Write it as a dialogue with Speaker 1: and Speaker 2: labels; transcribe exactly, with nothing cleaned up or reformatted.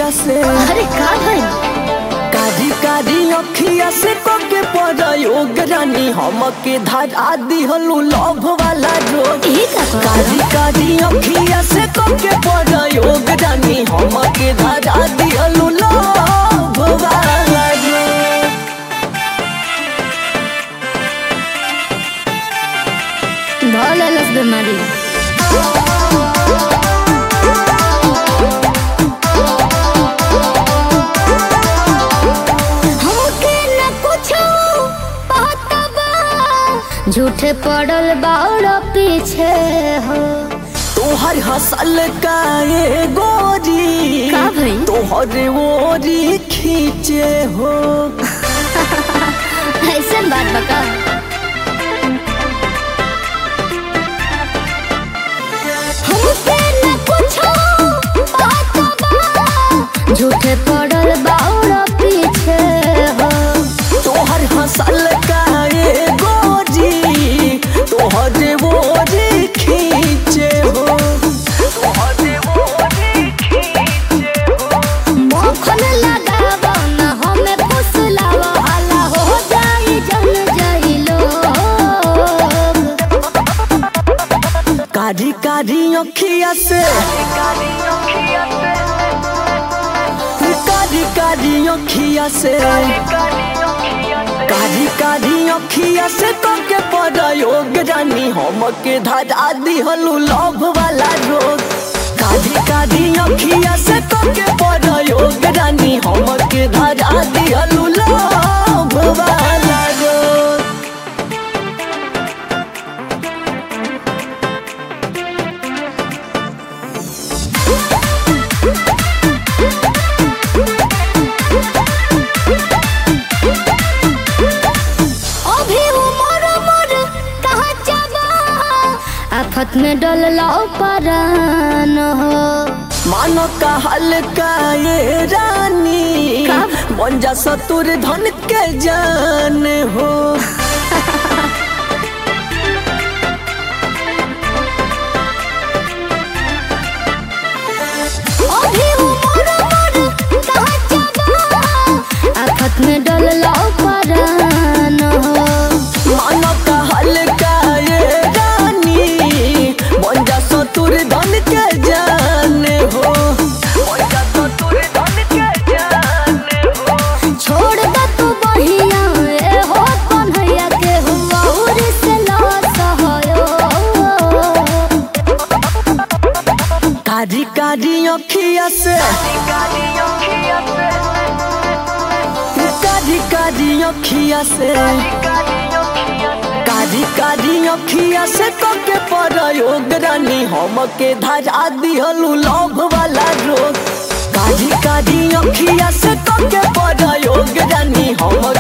Speaker 1: अखिया से
Speaker 2: अरे का भाई
Speaker 1: कारी कारी अखिया से कोके प्रयोग रानी हमके धरा दिहलू लव वाला रोग।
Speaker 2: ई का
Speaker 1: कारी कारी अखिया से कोके प्रयोग रानी हमके धरा दिहलू लव वाला रोग।
Speaker 2: भले लस बीमारी झूठे पड़ल बाड़ पीछे हो
Speaker 1: तोहर हसल का ये गोरी
Speaker 2: का भाई
Speaker 1: तोहर ओरी खींचे हो
Speaker 2: ऐसा बात बता हमके न पूछो बात बा झूठे पड़ल बाड़ पीछे हो
Speaker 1: तोहर हसल का ये तोहरे मोरी खींचे हो तोहरे मोरी खींचे हो
Speaker 2: मखन लगावा न हमें फुसलावा हाला हो जाई जल जाई लोग
Speaker 1: कारी कारी अखिया से कारी कारी अखिया से कारी कारी अखिया से कोके प्रयोग रानी हमके धरा दिहलू लव वाला रोग। कारी कारी अखिया से कोके प्रयोग रानी हमके धरा दिहलू लव वाला रोग।
Speaker 2: आफत में डलला परान हो
Speaker 1: मानो का हल्का ये रानी बन जा सतुर धन के जान हो
Speaker 2: आफत में डलला परान हो
Speaker 1: मानो का हल्का ये सतुर धन के जान हो
Speaker 2: छोड़ द तू बहिया ए हो कन्हैया के हुआ उर से लास होयो
Speaker 1: कारी कारी अखिया से कारी कारी अखिया से कारी कारी अखिया से कोके प्रयोग रानी हमके धरा दिहलू लव वाला रोग। कारी कारी अखिया से कोके प्रयोग रानी हम